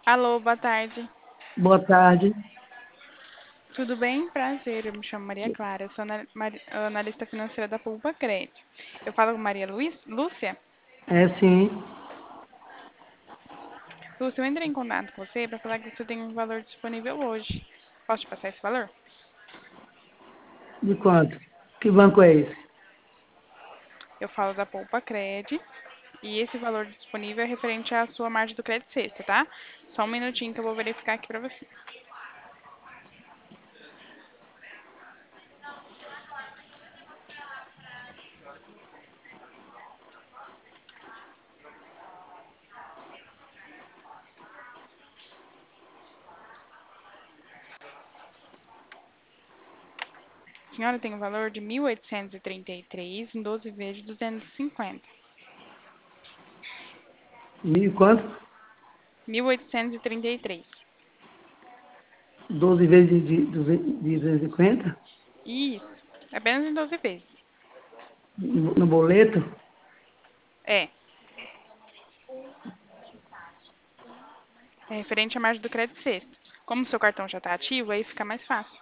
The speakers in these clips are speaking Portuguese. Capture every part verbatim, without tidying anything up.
Alô, boa tarde. Boa tarde. Tudo bem? Prazer, eu me chamo Maria Clara, eu sou ana- mari- analista financeira da Poupa Crédito. Eu falo com Maria Luiz, Lúcia. É sim. Lúcia, eu entrei em contato com você para falar que você tem um valor disponível hoje. Posso te passar esse valor? De quanto? Que banco é esse? Eu falo da Poupa Crédito e esse valor disponível é referente à sua margem do crédito sexta, tá? Só um minutinho que eu vou verificar aqui para você. A senhora tem um valor de mil oitocentos e trinta e três em doze vezes de duzentos e cinquenta. Mil e quanto? mil oitocentos e trinta e três. Doze vezes de, de, duzentos de duzentos e cinquenta? Isso, apenas em doze vezes. No, no boleto? É, é referente à margem do crédito sexto. Como o seu cartão já está ativo, aí fica mais fácil.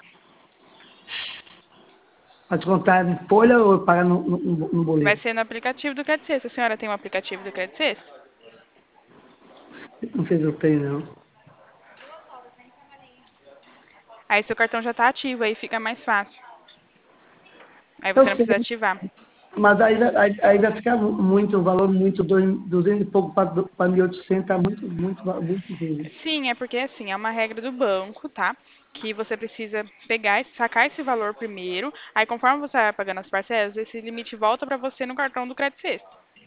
Para descontar em folha ou pagar no, no, no no Vai boleto? ser no aplicativo do crédito sexto. A senhora tem um aplicativo do crédito sexto? Não sei se eu tenho, não. Aí seu cartão já está ativo, aí fica mais fácil. Aí Eu você não sei, precisa ativar. mas aí, vai- aí, aí vai ficar muito, o valor muito, dois- duzentos e pouco para mil e oitocentos, tá muito, muito, muito duro. Sim, é porque assim, é uma regra do banco, tá? Que você precisa pegar, e sacar esse valor primeiro. Aí conforme você vai pagando as parcelas, esse limite volta para você no cartão do crédito sexto.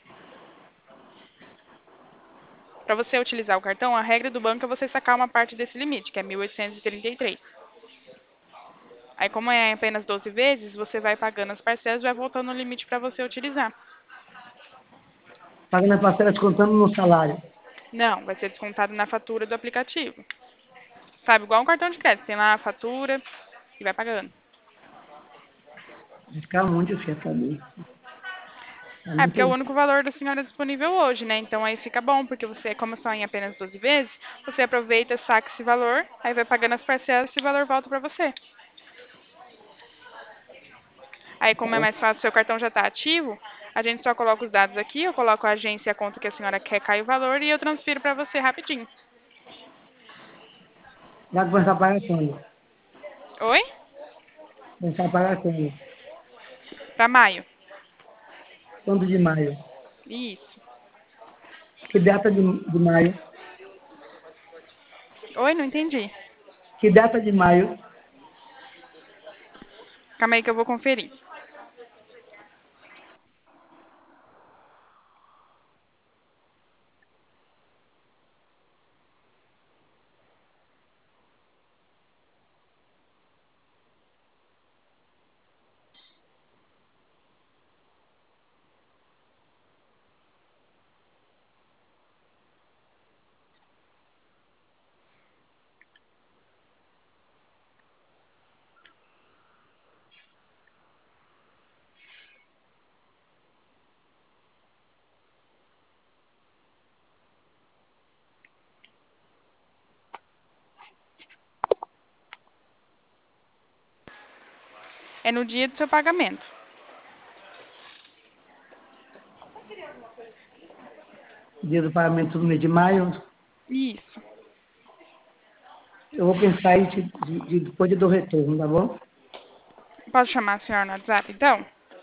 Para você utilizar o cartão, a regra do banco é você sacar uma parte desse limite, que é mil oitocentos e trinta e três. Aí, como é apenas doze vezes, você vai pagando as parcelas e vai voltando o limite para você utilizar. Pagando a parcela descontando no salário. Não, vai ser descontado na fatura do aplicativo. Sabe, igual um cartão de crédito, tem lá a fatura e vai pagando. Vai ficar muito difícil para mim. Tá É, porque é o muito... único valor da senhora disponível hoje, né? Então aí fica bom, porque você, como só em apenas doze vezes, você aproveita, saca esse valor, aí vai pagando as parcelas e esse valor volta para você. Aí, como é mais fácil, seu cartão já está ativo, a gente só coloca os dados aqui, eu coloco a agência e a conta que a senhora quer cair o valor e eu transfiro para você rapidinho. Vai começar a pagar quando? Oi? Começar a pagar quando? Para maio. Quando de maio? Isso. Que data de, de maio? Oi, não entendi. Que data de maio? Calma aí que eu vou conferir. É no dia do seu pagamento. Dia do pagamento do mês de maio. Isso. Eu vou pensar isso de, de, depois do retorno, tá bom? Posso chamar a senhora no WhatsApp, então?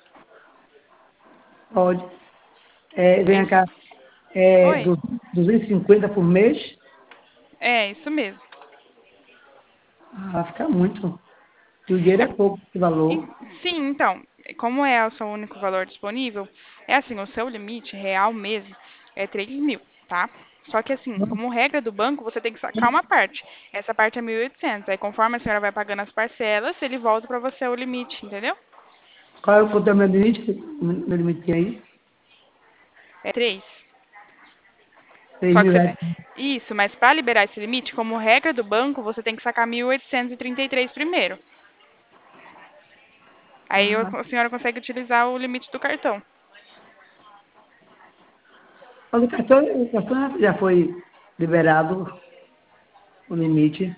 Pode. É, vem Esse... cá, é, Oi? du- duzentos e cinquenta por mês? É, isso mesmo. Ah, vai ficar muito. E o dinheiro É, é pouco, esse em- valor. sim, então, como é o seu único valor disponível, é assim, o seu limite real mesmo é três mil, tá? Só que assim, como regra do banco, você tem que sacar uma parte. Essa parte é mil e oitocentos. Aí conforme a senhora vai pagando as parcelas, ele volta para você o limite, entendeu? Qual é o meu limite? Meu limite aí? É três. Três Só que mil você... reais. Isso, mas para liberar esse limite, como regra do banco, você tem que sacar mil oitocentos e trinta e três primeiro. Aí Ah, a senhora consegue utilizar o limite do cartão. mas o cartão, o cartão já foi. liberado o limite.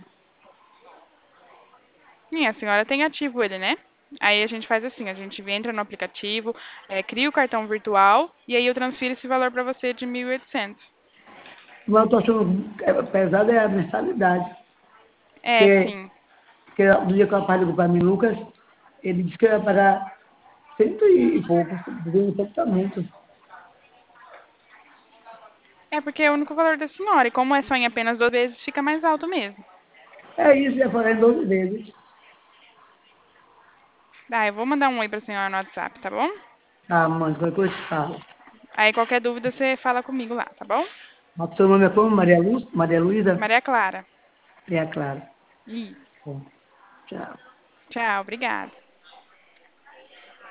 Sim, a senhora tem ativo ele, né? Aí a gente faz assim, a gente entra no aplicativo, é, cria o cartão virtual e aí eu transfiro esse valor para você de mil e oitocentos. Mas eu estou achando é, pesado é a mensalidade. É, Porque, sim. porque no dia que o rapaz ligou para mim, Lucas, ele disse que ia pagar cento e pouco, duzentos tá muito. É porque é o único valor da senhora. E como é só em apenas duas vezes, fica mais alto mesmo. É isso, ia fazer doze vezes. Tá, eu vou mandar um oi pra senhora no WhatsApp, tá bom? Ah, mãe, qualquer coisa que fala. Aí qualquer dúvida você fala comigo lá, tá bom? O seu nome é como? Maria Luz? Maria Luísa? Maria Clara. É, claro. Isso. Bom, tchau. Tchau, obrigada.